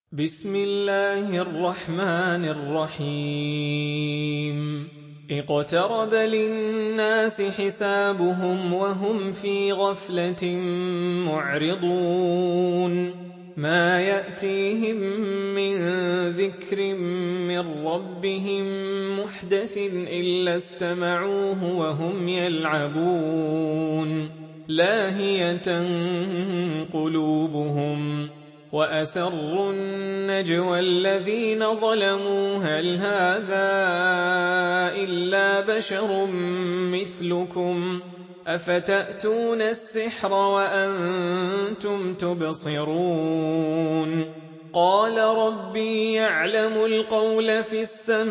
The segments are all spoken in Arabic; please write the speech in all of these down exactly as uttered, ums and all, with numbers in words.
بسم الله الرحمن الرحيم اقترب للناس حسابهم وهم في غفلة معرضون ما يأتيهم من ذكر من ربهم محدث إلا استمعوه وهم يلعبون لاهية قلوبهم وأسروا النجوى الذين ظلموا هل هذا إلا بشر مثلكم أفتأتون السحر وأنتم تبصرون قال ربي يعلم القول في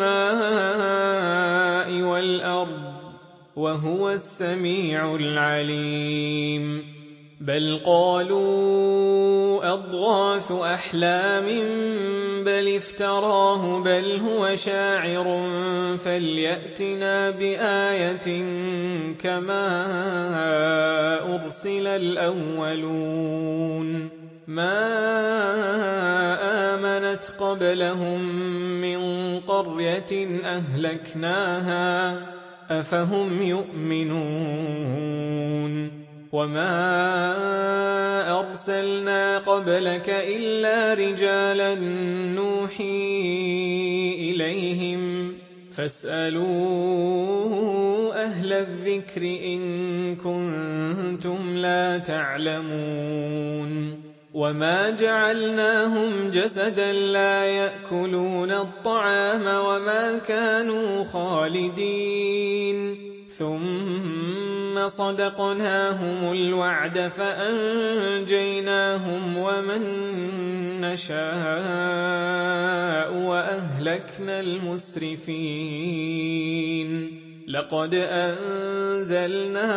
السماء والأرض وهو السميع العليم بل قالوا أضغاث أحلام بل افتراه بل هو شاعر فليأتنا بآية كما أرسل الأولون ما آمنت قبلهم من قرية أهلكناها أفهم يؤمنون وما أرسلنا قبلك إلا رجالا نوحي إليهم فاسألوا أهل الذكر إن كنتم لا تعلمون وما جعلناهم جسدا لا يأكلون الطعام وما كانوا خالدين ثم صدقناهم الوعد فأنجيناهم ومن نشاء وأهلكنا المسرفين لقد أنزلنا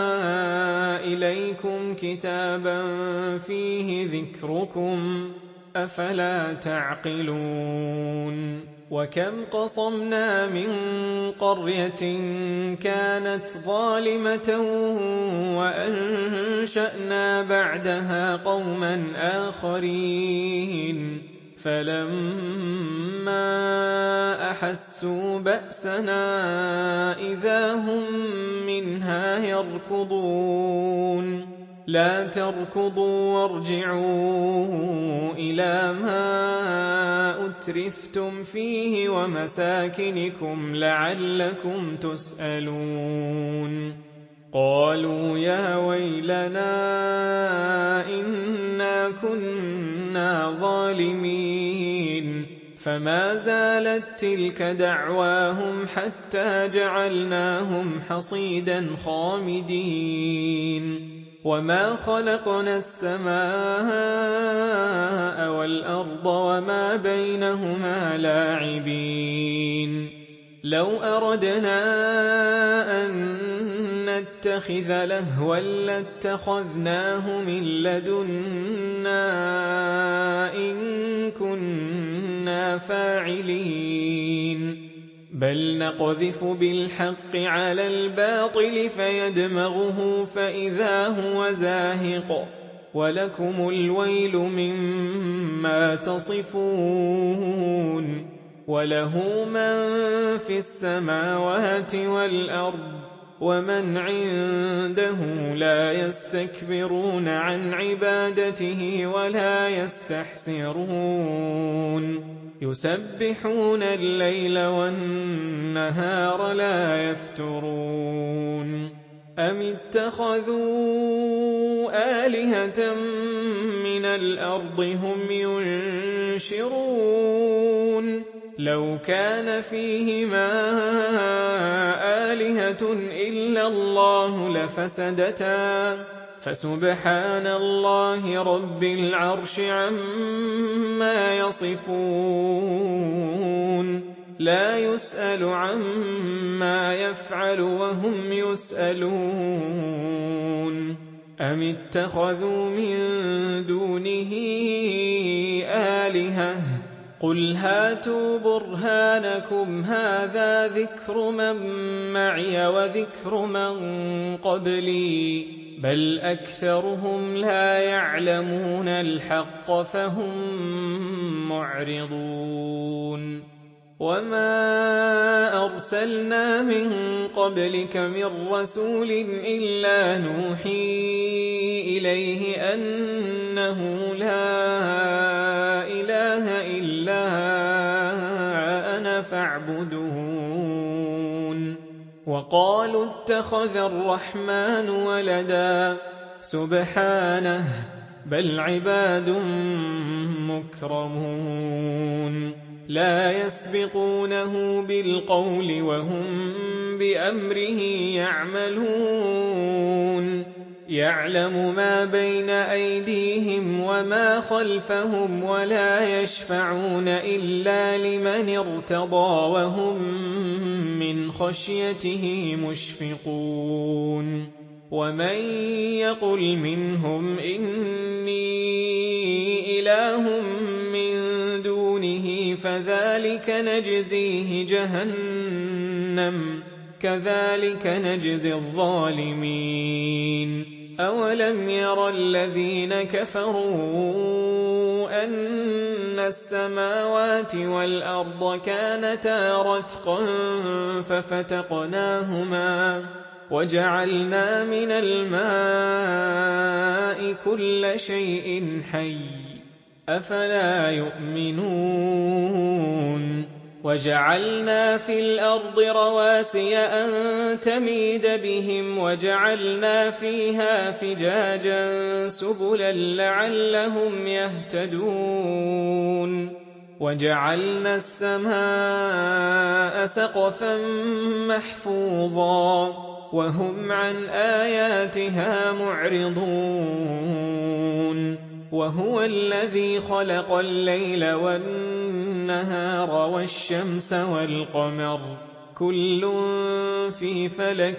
إليكم كتابا فيه ذكركم أفلا تعقلون وكم قصمنا من قرية كانت ظالمة وأنشأنا بعدها قوما آخرين فلما أحسوا بأسنا إذا هم منها يركضون لا تركضوا وارجعوا إلى ما أترفتم فيه ومساكنكم لعلكم تسألون قالوا يا ويلنا إنا كنا ظالمين فما زالت تلك دعواهم حتى جعلناهم حصيدا خامدين وما خلقنا السماء والأرض وما بينهما لاعبين لو أردنا أن نتخذ لهوا لاتخذناه من لدنا إن كنا فاعلين بل نقذف بالحق على الباطل فيدمغه فإذا هو زاهق ولكم الويل مما تصفون وله من في السماوات والأرض ومن عنده لا يستكبرون عن عبادته ولا يستحسرون يسبحون الليل والنهار لا يفترون أم اتخذوا آلهة من الأرض هم ينشرون لو كان فيهما آلهة إلا الله لفسدتا فسبحان الله رب العرش عما يصفون لا يسأل عما يفعل وهم يسألون أم اتخذوا من دونه آلهة قل هاتوا برهانكم هذا ذكر من معي وذكر من قبلي بل أكثرهم لا يعلمون الحق فهم مُعْرِضُونَ وَمَا أَرْسَلْنَا مِن قَبْلِكَ مِن رَّسُولٍ إِلَّا نُوحِي إِلَيْهِ أَنَّهُ لَا إِلَٰهَ إِلَّا أَنَا فَاعْبُدُونِ وَقَالُوا اتَّخَذَ الرَّحْمَٰنُ وَلَدًا سُبْحَانَهُ بَلْ عِبَادٌ مُّكْرَمُونَ لَا يَسْبِقُونَهُ بِالْقَوْلِ وَهُم بِأَمْرِهِ يَعْمَلُونَ يَعْلَمُ مَا بَيْنَ أَيْدِيهِمْ وَمَا خَلْفَهُمْ وَلَا يَشْفَعُونَ إِلَّا لِمَنِ ارْتَضَىٰ وَهُم مِّنْ خَشْيَتِهِ مُشْفِقُونَ وَمَن يَقُلْ مِنْهُمْ إِنِّي إِلَٰهٌ مِّن دُونِهِ فَذَٰلِكَ نَجْزِيهِ جَهَنَّمَ كَذَٰلِكَ نَجْزِي الظَّالِمِينَ أَوَلَمْ يَرَ الَّذِينَ كَفَرُوا أَنَّ السَّمَاوَاتِ وَالْأَرْضَ كَانَتَا رَتْقًا فَفَتَقْنَاهُمَا وَجَعَلْنَا مِنَ الْمَاءِ كُلَّ شَيْءٍ حَيٍّ أَفَلَا يُؤْمِنُونَ وَجَعَلْنَا فِي الْأَرْضِ رَوَاسِيَ أَن تَمِيدَ بِهِمْ وَجَعَلْنَا فِيهَا فِجَاجًا سُبُلًا لَّعَلَّهُمْ يَهْتَدُونَ وَجَعَلْنَا السَّمَاءَ سَقْفًا مَّحْفُوظًا وَهُمْ عَنْ آيَاتِهَا مُعْرِضُونَ وَهُوَ الَّذِي خَلَقَ اللَّيْلَ وَالنَّهَارَ وَالشَّمْسَ وَالْقَمَرَ كُلٌّ فِي فَلَكٍ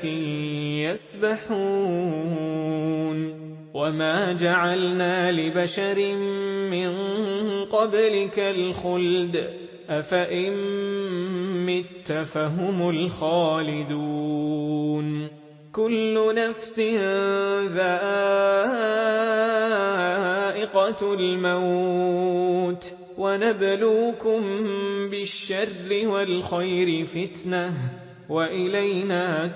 يَسْبَحُونَ وَمَا جَعَلْنَا لِبَشَرٍ مِّن قَبْلِكَ الْخُلْدَ أَفَإِن مِّتَّ فَهُمُ الْخَالِدُونَ كُلُّ نَفْسٍ ذَائِقَةُ الْمَوْتِ وَنَبْلُوكُم بِالشَّرِّ وَالْخَيْرِ فِتْنَةً وَإِلَيْنَا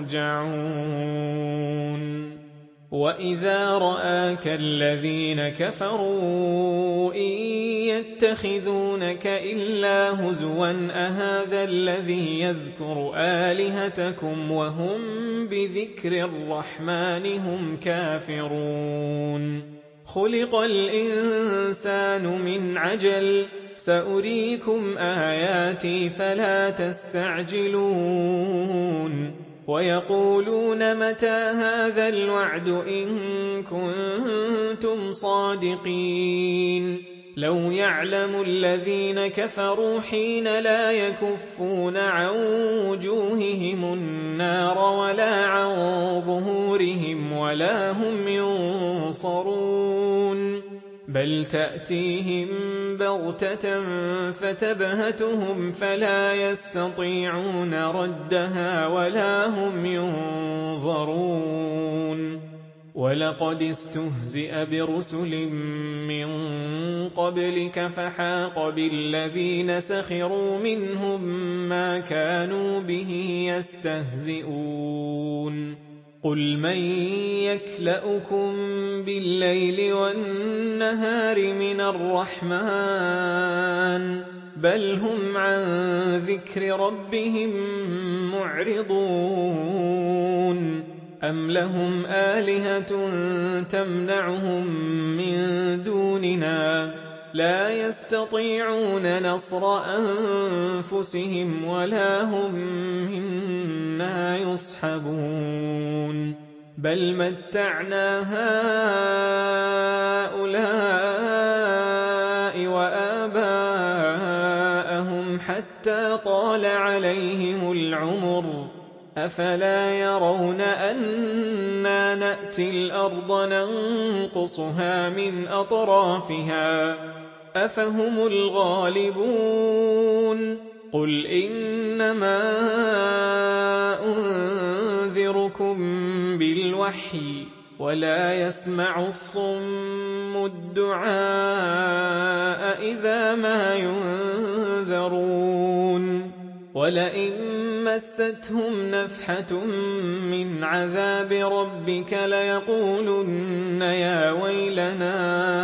تُرْجَعُونَ وَإِذَا رَآكَ الَّذِينَ كَفَرُوا إِن يَتَّخِذُونَكَ إِلَّا هُزُوًا أَهَٰذَا الَّذِي يَذْكُرُ آلِهَتَكُمْ وَهُم بِذِكْرِ الرَّحْمَٰنِ هُمْ كَافِرُونَ خُلِقَ الْإِنسَانُ مِنْ عَجَلٍ سَأُرِيكُمْ آيَاتِي فَلَا تَسْتَعْجِلُونِ وَيَقُولُونَ مَتَىٰ هَٰذَا الْوَعْدُ إِن كُنتُمْ صَادِقِينَ لَوْ يَعْلَمُ الَّذِينَ كَفَرُوا حِينَ لَا يَكُفُّونَ عَن وُجُوهِهِمُ النَّارَ وَلَا عَن ظُهُورِهِمْ وَلَا هُمْ يُنصَرُونَ بَلْ تَأْتِيهِم بَغْتَةً فَتَبْهَتُهُمْ فَلَا يَسْتَطِيعُونَ رَدَّهَا وَلَا هُمْ يُنظَرُونَ وَلَقَدِ اسْتُهْزِئَ بِرُسُلٍ مِّن قَبْلِكَ فَحَاقَ بِالَّذِينَ سَخِرُوا مِنْهُم مَّا كَانُوا بِهِ يَسْتَهْزِئُونَ قُلْ مَن يَكْلَؤُكُم بِاللَّيْلِ وَالنَّهَارِ مِنَ الرَّحْمَٰنِ بَلْ هُمْ عَن ذِكْرِ رَبِّهِم مُّعْرِضُونَ أَمْ لَهُمْ آلِهَةٌ تَمْنَعُهُم مِّن دُونِنَا لَا يَسْتَطِيعُونَ نَصْرَ أَنفُسِهِمْ وَلَا هُم مِّنَّا يُصْحَبُونَ بَلْ مَتَّعْنَا هَٰؤُلَاءِ وَآبَاءَهُمْ حَتَّىٰ طَالَ عَلَيْهِمُ الْعُمُرُ أَفَلَا يَرَوْنَ أَنَّا نَأْتِي الْأَرْضَ نَنقُصُهَا مِنْ أَطْرَافِهَا أَفَهُمُ الْغَالِبُونَ قُلْ إِنَّمَا أُنذِرُكُم بِالْوَحْيِ وَلَا يَسْمَعُ الصُّمُّ الدُّعَاءَ إِذَا مَا يُنذَرُونَ وَلَئِن مَّسَّتْهُمْ نَفْحَةٌ مِّنْ عَذَابِ رَبِّكَ لَيَقُولُنَّ يَا وَيْلَنَا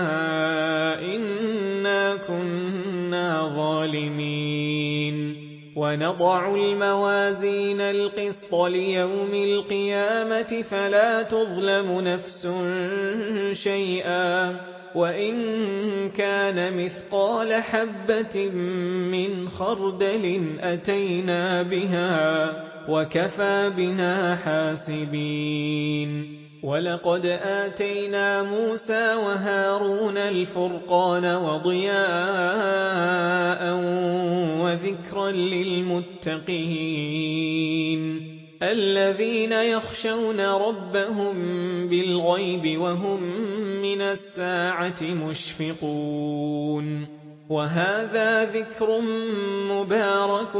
إِنَّا كُنَّا ظَالِمِينَ وَنَضَعُ الْمَوَازِينَ الْقِسْطَ لِيَوْمِ الْقِيَامَةِ فَلَا تُظْلَمُ نَفْسٌ شَيْئًا وَإِن كَانَ مِثْقَالَ حَبَّةٍ مِّنْ خَرْدَلٍ أَتَيْنَا بِهَا وَكَفَىٰ بِنَا حَاسِبِينَ وَلَقَدْ آتَيْنَا مُوسَىٰ وَهَارُونَ الْفُرْقَانَ وَضِيَاءً وَذِكْرًا لِّلْمُتَّقِينَ الَّذِينَ يَخْشَوْنَ رَبَّهُم بِالْغَيْبِ وَهُم مِّنَ السَّاعَةِ مُشْفِقُونَ وَهَٰذَا ذِكْرٌ مُّبَارَكٌ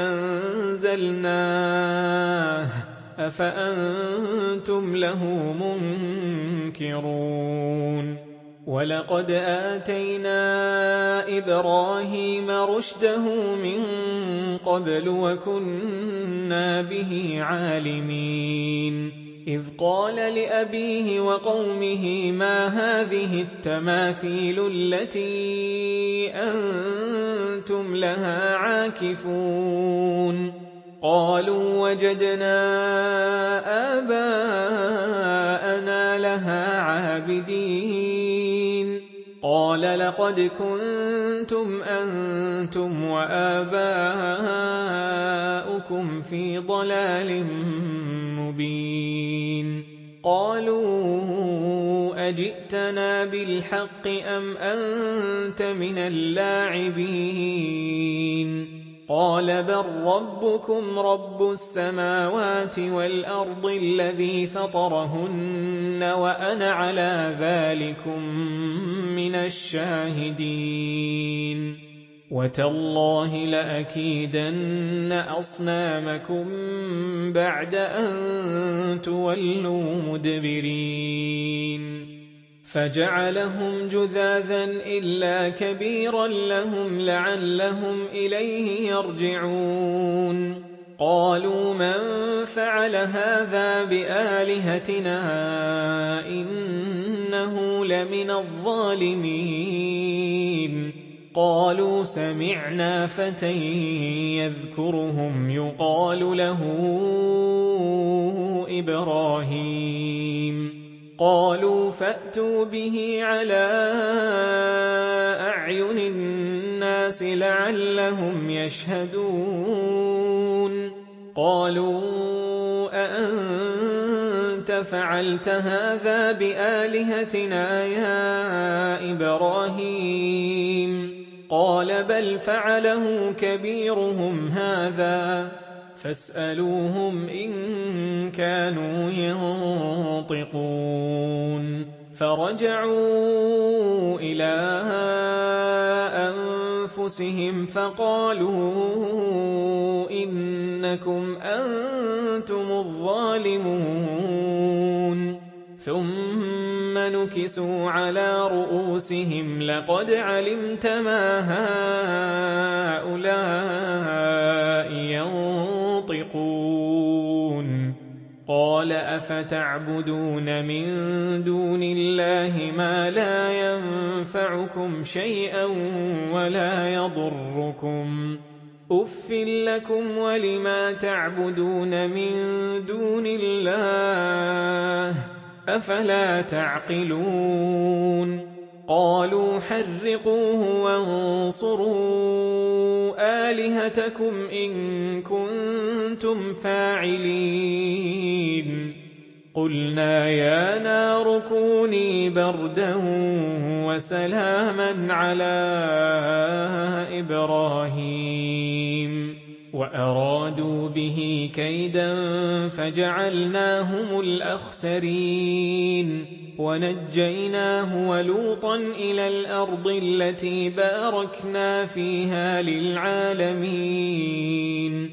أَنزَلْنَاهُ أَفَأَنتُمْ لَهُ مُنكِرُونَ وَلَقَدْ آتَيْنَا إِبْرَاهِيمَ رُشْدَهُ مِن قَبْلُ وَكُنَّا بِهِ عَالِمِينَ إِذْ قَالَ لِأَبِيهِ وَقَوْمِهِ مَا هَٰذِهِ التَّمَاثِيلُ الَّتِي أَنتُمْ لَهَا عَاكِفُونَ قَالُوا وَجَدْنَا آبَاءَنَا لَهَا عَابِدِينَ قَالَ لَقَدْ كُنتُمْ أَنتُمْ وَآبَاؤُكُمْ فِي ضَلَالٍ مُّبِينٍ قَالُوا أَجِئْتَنَا بِالْحَقِّ أَمْ أَنتَ مِنَ اللاعبين قَالَ بَل رَّبُّكُمْ رَبُّ السَّمَاوَاتِ وَالْأَرْضِ الَّذِي فَطَرَهُنَّ وَأَنَا عَلَىٰ ذَٰلِكُم مِّنَ الشَّاهِدِينَ وَتَاللَّهِ لَأَكِيدَنَّ أَصْنَامَكُم بَعْدَ أَن تُوَلُّوا مُدْبِرِينَ فَجَعَلَهُمْ جُذَاذًا إِلَّا كَبِيرًا لَّهُمْ لَعَلَّهُمْ إِلَيْهِ يَرْجِعُونَ قَالُوا مَن فَعَلَ هَٰذَا بِآلِهَتِنَا إِنَّهُ لَمِنَ الظَّالِمِينَ قَالُوا سَمِعْنَا فَتًى يَذْكُرُهُمْ يُقَالُ لَهُ إِبْرَاهِيمُ قَالُوا فَأْتُوا بِهِ عَلَىٰ أَعْيُنِ النَّاسِ لَعَلَّهُمْ يَشْهَدُونَ قَالُوا أَأَنتَ فَعَلْتَ هَٰذَا بِآلِهَتِنَا يَا إِبْرَاهِيمُ قَالَ بَلْ فَعَلَهُ كَبِيرُهُمْ هَٰذَا فَاسْأَلُوهُمْ إِن كَانُوا يَنطِقُونَ فَرَجَعُوا إِلَىٰ أَنفُسِهِمْ فَقَالُوا إِنَّكُمْ أَنتُمُ الظَّالِمُونَ ثُمَّ نُكِسُوا عَلَىٰ رُءُوسِهِمْ لَقَدْ عَلِمْتَ مَا هَٰؤُلَاءِ يَنطِقُونَ قَالَ أَفَتَعْبُدُونَ مِن دُونِ اللَّهِ مَا لَا يَنفَعُكُمْ شَيْئًا وَلَا يَضُرُّكُمْ أُفٍّ لَّكُمْ وَلِمَا تَعْبُدُونَ مِن دُونِ اللَّهِ أَفَلَا تَعْقِلُونَ قَالُوا حَرِّقُوهُ وَانصُرُوا آلِهَتَكُمْ إِن كُنتُمْ فَاعِلِينَ قُلْنَا يَا نَارُ كُونِي بَرْدًا وَسَلَامًا عَلَىٰ إِبْرَاهِيمَ وَأَرَادُوا بِهِ كَيْدًا فَجَعَلْنَاهُمُ الْأَخْسَرِينَ وَنَجَّيْنَاهُ وَلُوطًا إِلَى الْأَرْضِ الَّتِي بَارَكْنَا فِيهَا لِلْعَالَمِينَ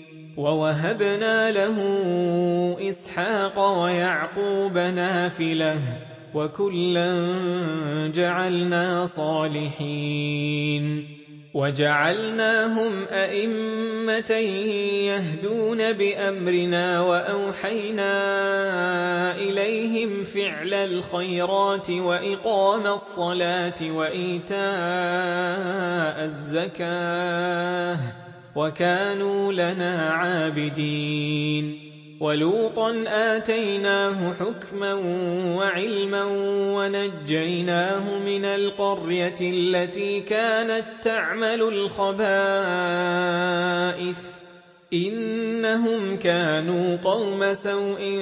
وَوَهَبْنَا لَهُ إِسْحَاقَ وَيَعْقُوبَ نَافِلَةً وَكُلًّا جَعَلْنَا صَالِحِينَ وَجَعَلْنَاهُمْ أَئِمَّةً يَهْدُونَ بِأَمْرِنَا وَأَوْحَيْنَا إِلَيْهِمْ فِعْلَ الْخَيْرَاتِ وَإِقَامَ الصَّلَاةِ وَإِيتَاءَ الزَّكَاةِ وَكَانُوا لَنَا عَابِدِينَ وَلُوطًا آتَيْنَاهُ حُكْمًا وَعِلْمًا وَنَجَّيْنَاهُ مِنَ الْقَرْيَةِ الَّتِي كَانَتْ تَعْمَلُ الْخَبَائِثَ إِنَّهُمْ كَانُوا قَوْمَ سَوْءٍ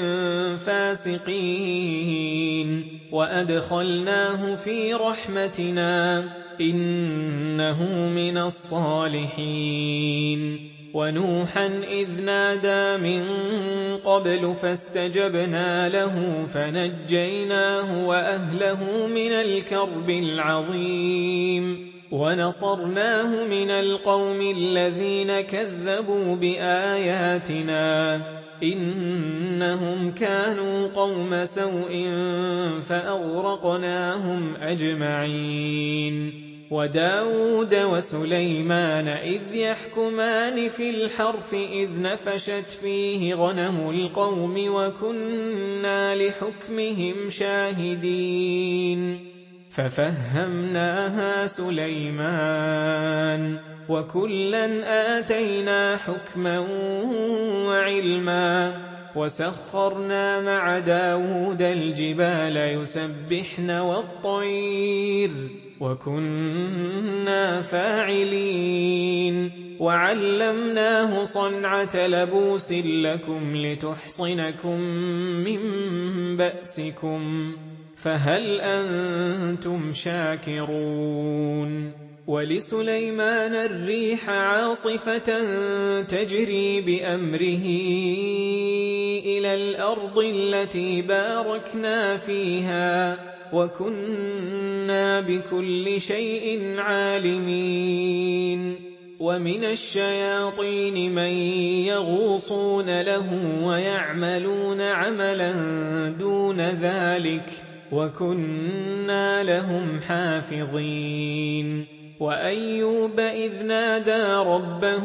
فَاسِقِينَ وَأَدْخَلْنَاهُ فِي رَحْمَتِنَا إِنَّهُ مِنَ الصَّالِحِينَ وَنُوحًا إِذْ نَادَىٰ مِن قَبْلُ فَاسْتَجَبْنَا لَهُ فَنَجَّيْنَاهُ وَأَهْلَهُ مِنَ الْكَرْبِ الْعَظِيمِ وَنَصَرْنَاهُ مِنَ الْقَوْمِ الَّذِينَ كَذَّبُوا بِآيَاتِنَا إِنَّهُمْ كَانُوا قَوْمَ سَوْءٍ فَأَغْرَقْنَاهُمْ أَجْمَعِينَ وَدَاوُودَ وَسُلَيْمَانَ إِذْ يَحْكُمَانِ فِي الْحَرْثِ إِذْ نَفَشَتْ فِيهِ غَنَمُ الْقَوْمِ وَكُنَّا لِحُكْمِهِمْ شَاهِدِينَ فَفَهَّمْنَاهَا سُلَيْمَانَ وَكُلًّا آتَيْنَا حُكْمًا وَعِلْمًا وَسَخَّرْنَا مَعَ دَاوُودَ الْجِبَالَ يُسَبِّحْنَ وَالطَّيْرَ وَكُنَّا فَاعِلِينَ وَعَلَّمْنَاهُ صَنْعَةَ لَبُوسٍ لَّكُمْ لِتُحْصِنَكُم مِّن بَأْسِكُمْ فَهَلْ أَنتُمْ شَاكِرُونَ وَلِسُلَيْمَانَ الرِّيحَ عَاصِفَةً تَجْرِي بِأَمْرِهِ إِلَى الْأَرْضِ الَّتِي بَارَكْنَا فِيهَا وَكُنَّا بِكُلِّ شَيْءٍ عَالِمِينَ وَمِنَ الشَّيَاطِينِ مَن يَغُوصُونَ لَهُ وَيَعْمَلُونَ عَمَلًا دُونَ ذَلِكَ وَكُنَّا لَهُمْ حَافِظِينَ وَأَيُّوبَ إِذْ نَادَىٰ رَبَّهُ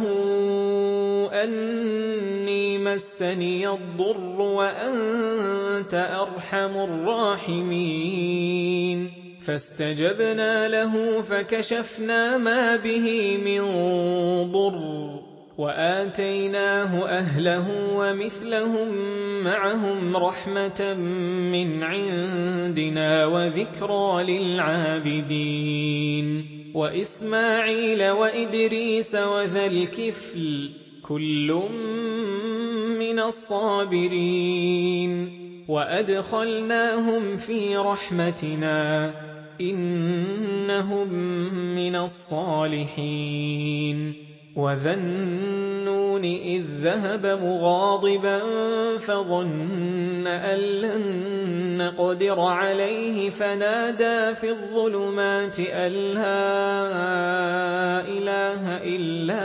أَنِّي مَسَّنِيَ الضُّرُّ وَأَنتَ أَرْحَمُ الرَّاحِمِينَ فَاسْتَجَبْنَا لَهُ فَكَشَفْنَا مَا بِهِ مِن ضُرٍّ وَآتَيْنَاهُ أَهْلَهُ وَمِثْلَهُم مَّعَهُمْ رَحْمَةً مِّنْ عِندِنَا وَذِكْرَىٰ لِلْعَابِدِينَ وَإِسْمَاعِيلَ وَإِدْرِيسَ وَذَا الْكِفْلِ كُلٌّ مِّنَ الصَّابِرِينَ وَأَدْخَلْنَاهُمْ فِي رَحْمَتِنَا إِنَّهُم مِّنَ الصَّالِحِينَ وَذَا النُّونِ إِذ ذَّهَبَ مُغَاضِبًا فَظَنَّ أَن لَّن نَّقْدِرَ عَلَيْهِ فَنَادَىٰ فِي الظُّلُمَاتِ أَن لَّا إِلَٰهَ إِلَّا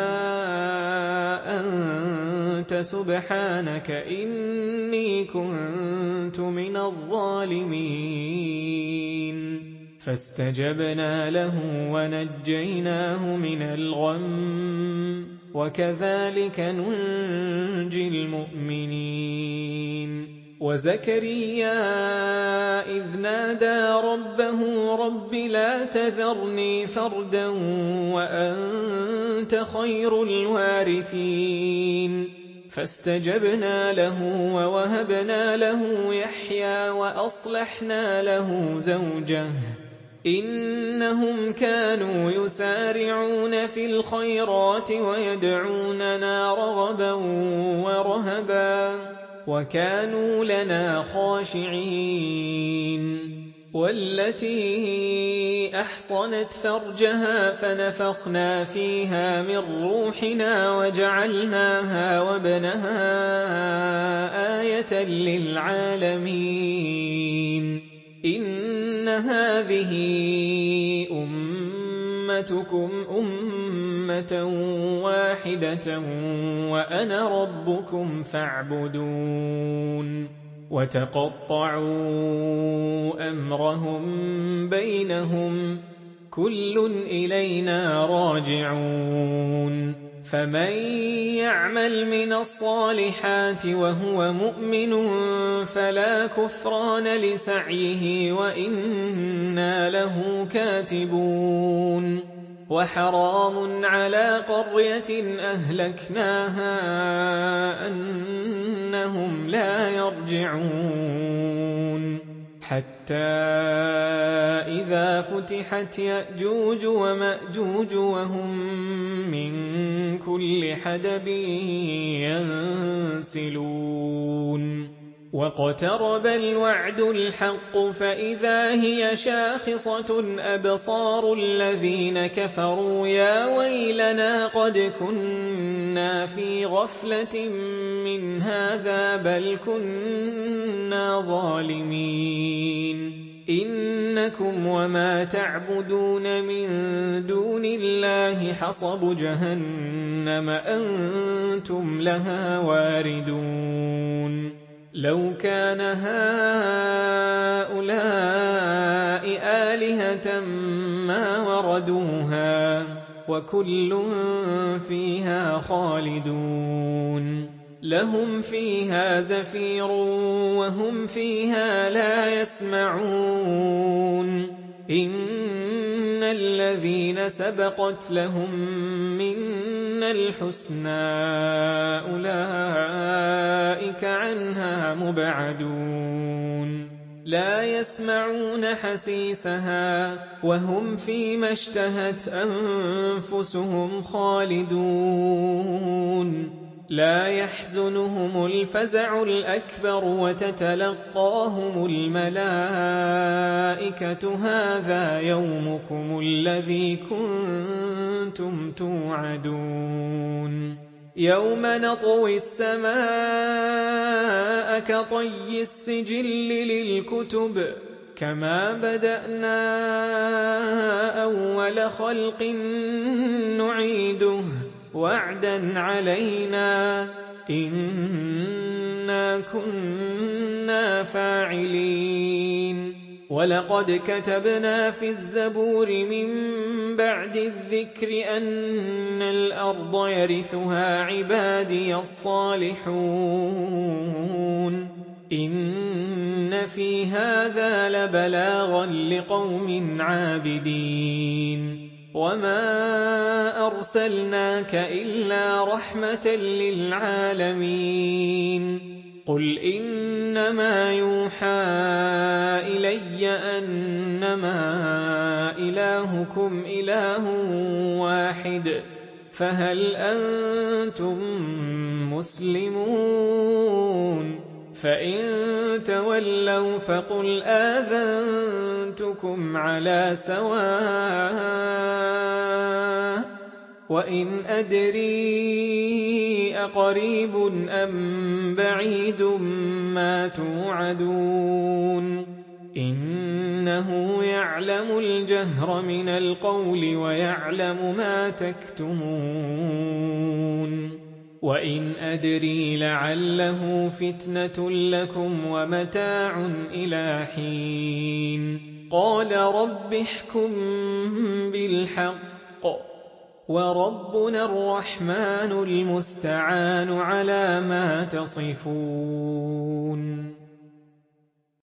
أَنتَ سُبْحَانَكَ إِنِّي كُنتُ مِنَ الظَّالِمِينَ فَاسْتَجَبْنَا لَهُ وَنَجَّيْنَاهُ مِنَ الْغَمِّ وَكَذَٰلِكَ نُنجِي الْمُؤْمِنِينَ وَزَكَرِيَّا إِذْ نَادَىٰ رَبَّهُ رَبِّ لَا تَذَرْنِي فَرْدًا وَأَنتَ خَيْرُ الْوَارِثِينَ فَاسْتَجَبْنَا لَهُ وَوَهَبْنَا لَهُ يَحْيَىٰ وَأَصْلَحْنَا لَهُ زَوْجَهُ إِنَّهُمْ كَانُوا يُسَارِعُونَ فِي الْخَيْرَاتِ وَيَدْعُونَنَا رَغَبًا وَرَهَبًا وَكَانُوا لَنَا خَاشِعِينَ وَالَّتِي أَحْصَنَتْ فَرْجَهَا فَنَفَخْنَا فِيهَا مِن رُّوحِنَا وَجَعَلْنَاهَا وَابْنَهَا آيَةً لِّلْعَالَمِينَ إِنَّ هَٰذِهِ أُمَّتُكُمْ أُمَّةً وَاحِدَةً وَأَنَا رَبُّكُمْ فَاعْبُدُونِ وَتَقَطَّعُوا أَمْرَهُم بَيْنَهُمْ ۖ كُلٌّ إِلَيْنَا رَاجِعُونَ فَمَن يَعْمَلْ مِنَ الصَّالِحَاتِ وَهُوَ مُؤْمِنٌ فَلَا كُفْرَانَ لِسَعْيِهِ وَإِنَّا لَهُ كَاتِبُونَ وَحَرَامٌ عَلَىٰ قَرْيَةٍ أَهْلَكْنَاهَا أَنَّهُمْ لَا يَرْجِعُونَ حَتَّىٰ إِذَا فُتِحَتْ يَأْجُوجُ وَمَأْجُوجُ وَهُم مِّن كُلِّ حَدَبٍ يَنسِلُونَ وَاقْتَرَبَ الْوَعْدُ الْحَقُّ فَإِذَا هِيَ شَاخِصَةٌ أَبْصَارُ الَّذِينَ كَفَرُوا يَا وَيْلَنَا قَدْ كُنَّا فِي غَفْلَةٍ مِّنْ هَٰذَا بَلْ كُنَّا ظَالِمِينَ إِنَّكُمْ وَمَا تَعْبُدُونَ مِن دُونِ اللَّهِ حَصَبُ جَهَنَّمَ أَنتُمْ لَهَا وَارِدُونَ لَوْ كَانَ هَٰؤُلَاءِ آلِهَةً مَّا وَرَدُوهَا ۖ وَكُلٌّ فِيهَا خَالِدُونَ لَهُمْ فِيهَا زَفِيرٌ وَهُمْ فِيهَا لَا يَسْمَعُونَ إِنَّ الَّذِينَ سَبَقَتْ لَهُم مِّنَّا الْحُسْنَىٰ أُولَٰئِكَ عَنْهَا مُبْعَدُونَ لَا يَسْمَعُونَ حَسِيسَهَا وَهُمْ فِيمَا اشْتَهَتْ أَنفُسُهُمْ خَالِدُونَ لَا يَحْزُنُهُمُ الْفَزَعُ الْأَكْبَرُ وَتَتَلَقَّاهُمُ الْمَلَائِكَةُ هَٰذَا يَوْمُكُمُ الَّذِي كُنتُمْ تُوعَدُونَ يَوْمَ نَطْوِي السَّمَاءَ كَطَيِّ السِّجِلِّ لِلْكُتُبِ كَمَا بَدَأْنَا أَوَّلَ خَلْقٍ نُّعِيدُهُ وَعْدًا عَلَيْنَا ۚ إِنَّا كُنَّا فَاعِلِينَ وَلَقَدْ كَتَبْنَا فِي الزَّبُورِ مِن بَعْدِ الذِّكْرِ أَنَّ الْأَرْضَ يَرِثُهَا عِبَادِيَ الصَّالِحُونَ إِنَّ فِي هَٰذَا لَبَلَاغًا لِّقَوْمٍ عَابِدِينَ وَمَا أَرْسَلْنَاكَ إِلَّا رَحْمَةً لِّلْعَالَمِينَ قُلْ إِنَّمَا يُوحَىٰ إِلَيَّ أَنَّمَا إِلَٰهُكُمْ إِلَٰهٌ وَاحِدٌ فَهَلْ أَنتُم مُّسْلِمُونَ فَإِن تَوَلَّوْا فَقُلْ آذَنتُكُمْ عَلَىٰ سَوَاءٍ ۖ وَإِنْ أَدْرِي أَقَرِيبٌ أَم بَعِيدٌ مَّا تُوعَدُونَ إِنَّهُ يَعْلَمُ الْجَهْرَ مِنَ الْقَوْلِ وَيَعْلَمُ مَا تَكْتُمُونَ وَإِنْ أَدْرِي لَعَلَّهُ فِتْنَةٌ لَّكُمْ وَمَتَاعٌ إِلَىٰ حِينٍ قَالَ رَبِّ احْكُم بِالْحَقِّ وَرَبُّنَا الرَّحْمَٰنُ الْمُسْتَعَانُ عَلَىٰ مَا تَصِفُونَ